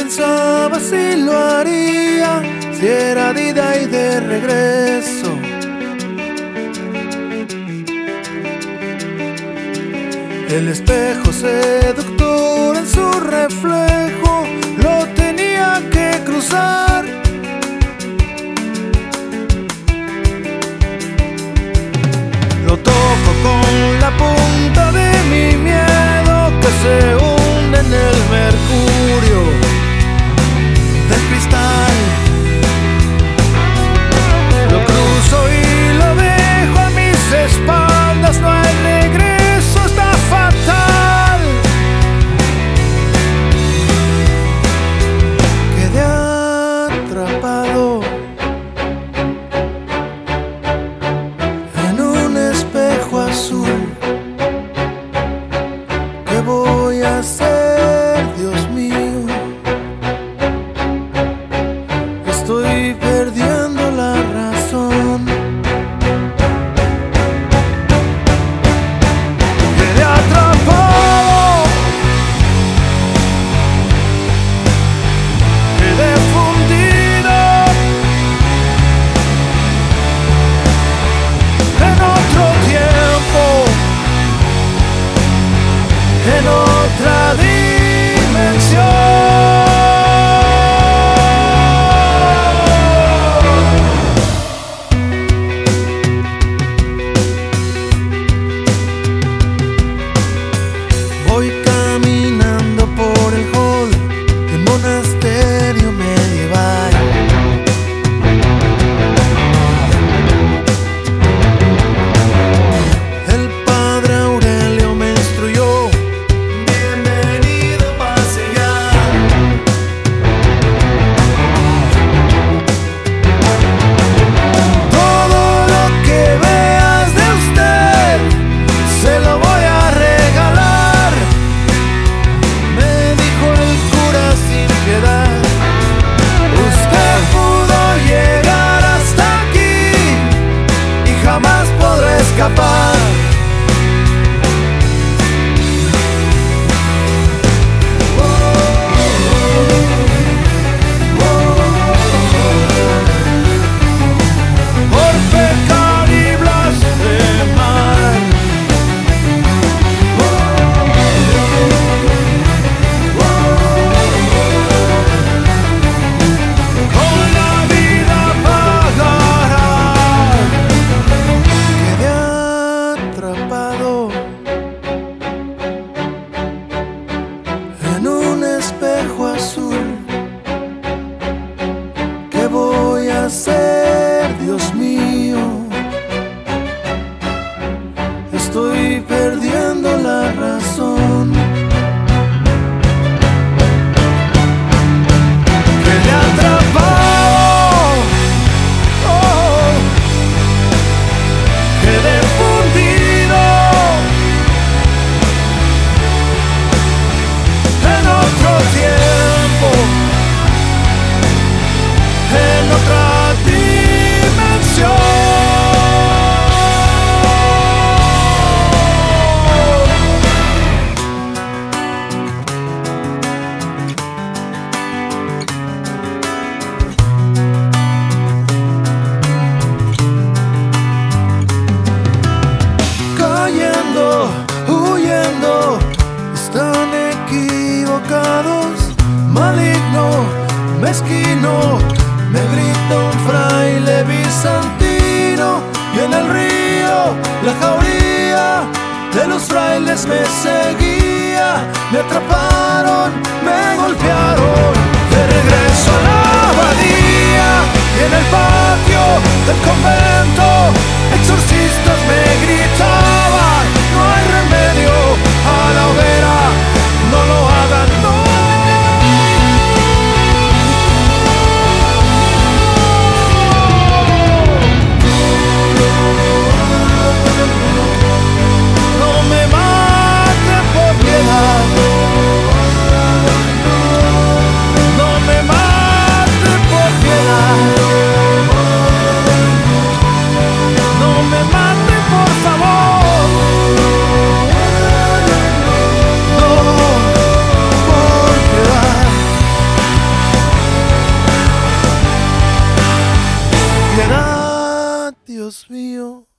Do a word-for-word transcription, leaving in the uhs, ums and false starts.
pensaba si lo haría, si era de ida y de regreso. El espejo seductor en su reflejo lo tenía que cruzar. Lo toco con la punta de mi miedo que se hunde en el mercurio del cristal. Lo cruzo y lo dejo a mis espaldas, no hay regreso, está fatal. Quedé atrapado en un espejo azul. ¿Qué voy a hacer, Dios mío? Estoy perdiendo la razón. Quedé atrapado, quedé fundido en otro tiempo, en otra dimensión. Voy caminando por el hall del monasterio medieval. El padre Aurelio me instruyó: bienvenido, pase ya. Todo lo que veas de usted se lo voy a regalar, me dijo el cura sin piedad. Usted pudo llegar hasta aquí y jamás podrá escapar. Por pecar y blasfemar. Con la vida pagará. Quedé atrapado en un espejo azul. ¿Qué voy a hacer, Dios mío? Estoy perdiendo la razón. Quedé atrapado, oh, quedé fundido en otro tiempo, en otra dimensión. Cayendo, huyendo, están equivocados. Maligno, mezquino, me grita un fraile bizantino. Y en el río, la jauría de los frailes me seguía. Me atraparon, me golpearon. De regreso a la abadía y en el patio del convento, exorcistas me gritaban: no hay remedio a la hoguera, no lo hagan, no. No me mate por piedad, no me mate. Dios mío.